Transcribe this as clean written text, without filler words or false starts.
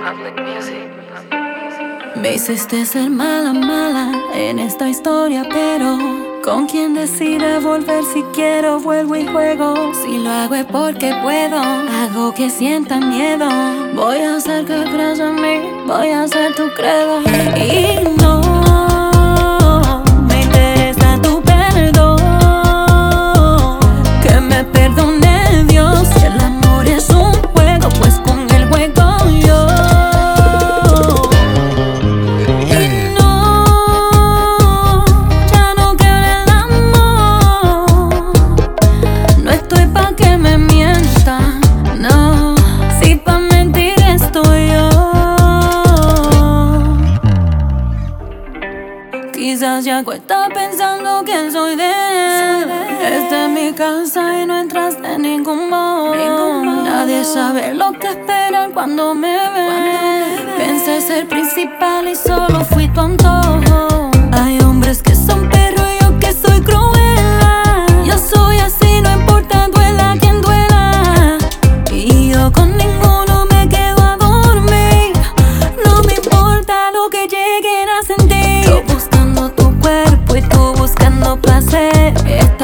Me hiciste ser mala, mala en esta historia, pero ¿con quién decide volver? Si quiero, vuelvo y juego. Si lo hago es porque puedo, hago que sientan miedo. Voy a hacer que creas en mí, voy a ser tu credo. Y no me interesa tu perdón, que me perdone Dios. Si el amor es un juego, pues con el juego yo. Quizás ya está pensando quién soy de él. Esta es mi casa y no entraste en ningún modo. Nadie sabe lo que esperan cuando me ven. Pensé ser principal y solo fui tu antojo. Hay hombres que son perros y yo que soy cruel. Yo soy así, no importa, duela quien duela. Y yo con ninguno me quedo a dormir. No me importa lo que lleguen a sentir. Yo buscando tu cuerpo y tú buscando placer.